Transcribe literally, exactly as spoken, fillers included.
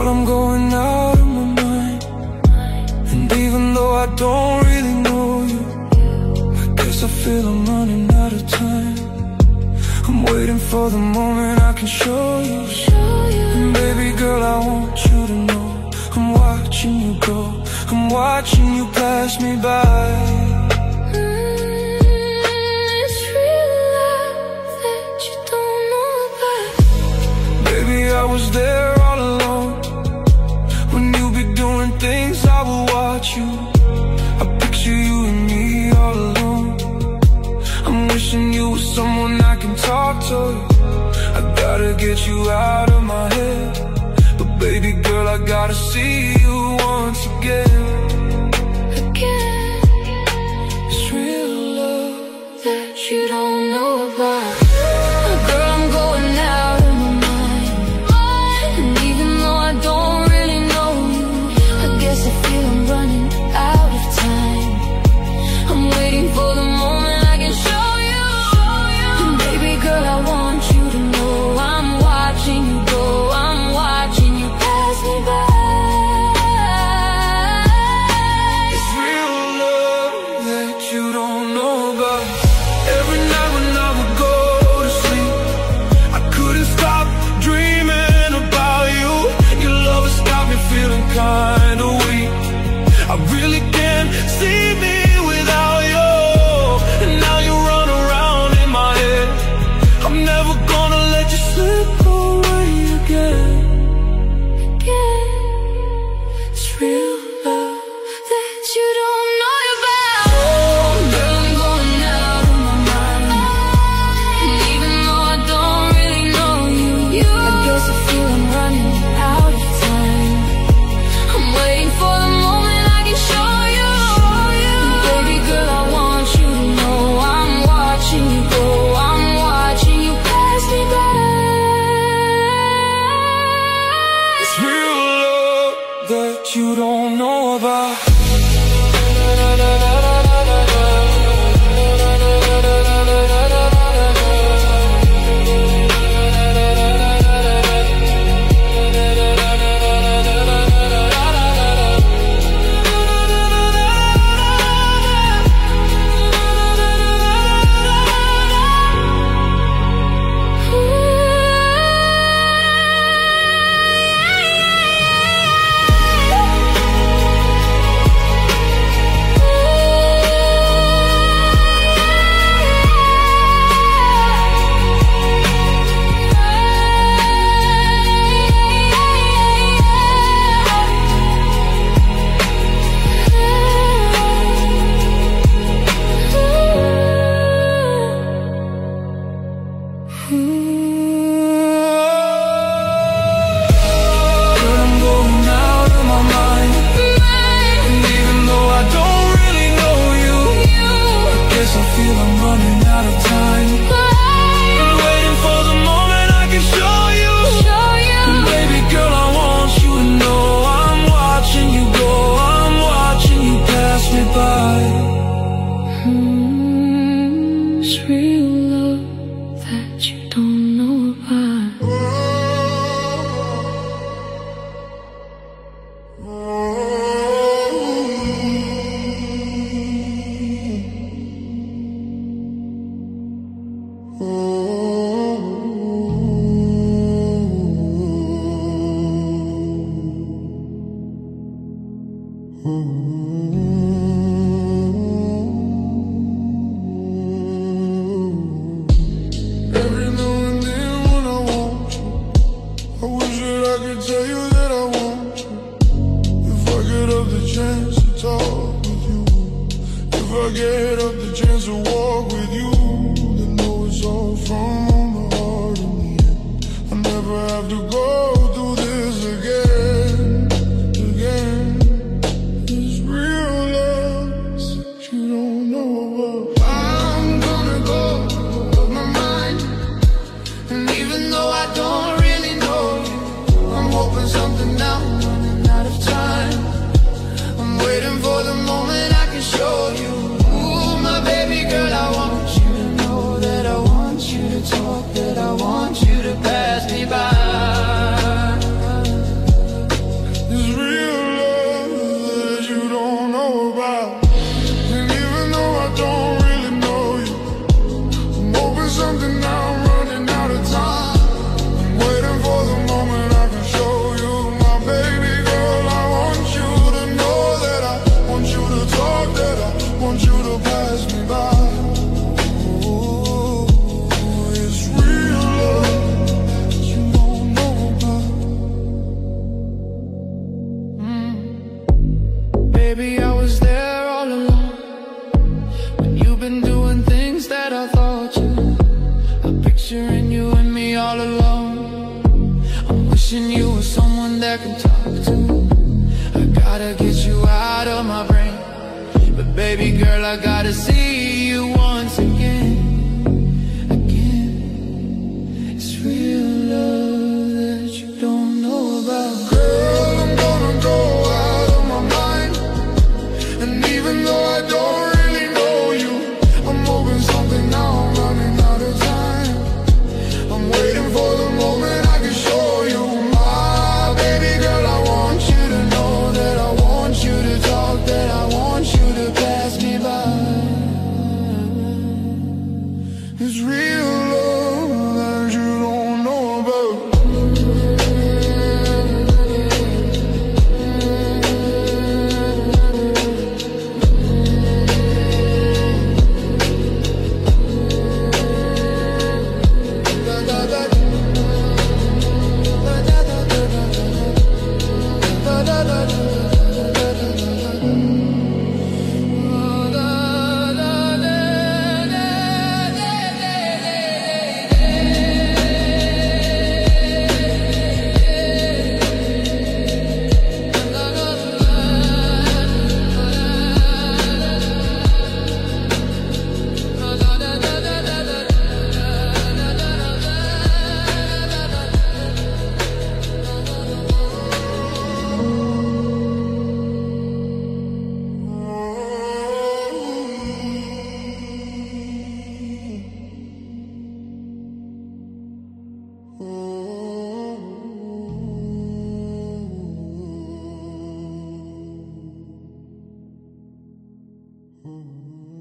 I'm going out of my mind. And even though I don't really know you, I guess I feel I'm running out of time. I'm waiting for the moment I can show you. And baby girl, I want you to know I'm watching you go, I'm watching you pass me by. I was there all alone. When you be doing things, I will watch you. I picture you and me all alone. I'm wishing you were someone I can talk to. I gotta get you out of my head. But baby girl, I gotta see you once again. Again. It's real love that you don't know about. Girl, I'm going out of my mind. And even though I don't really know you, I guess I feel I'm running out of time. I'm waiting for the moment I can show you. And baby girl, I want you to know I'm watching you go, I'm watching you pass me by. It's real love that you don't know about. Every night when I would go to sleep, I couldn't stop dreaming about you. Your love has got me feeling kinda weak. I really can't see me without you. And now you run around in my head. I'm never gonna let you slip away again. Again. It's real love that you don't know about. Oh, girl, I'm going out of my mind. And even though I don't really know you, you I guess I feel I'm running out of time. I'm waiting for the moment I can show you. Baby girl, I want you to know I'm watching you go, I'm watching you pass me by. It's real love that you don't know about. Every now and then when I want you, I wish that I could tell you that I want you. If I get up the chance to talk with you, if I get up the chance to walk with you, then know it's all from the heart in the end. I'll never have to go through this again, again. This real love that you don't know about. I'm gonna go of my mind. And even though I don't really know you, I'm hoping something now, running out of time. I'm waiting for the moment I can show you. Ooh, my baby girl, I want you to know that I want you to talk, that I want you to pass me by. wishing you were someone that can talk to. I gotta get you out of my brain, but baby girl, I gotta see you once again. Again, it's real love that you don't know about. Girl, I'm gonna go out of my mind, and even though I don't really know you, I'm hoping something now. I'm running out of time. I'm waiting for the moment I can show you my baby girl. I want you to know that I want you to talk, that I want you to pass me by. It's real love that you don't know about. Mm-hmm.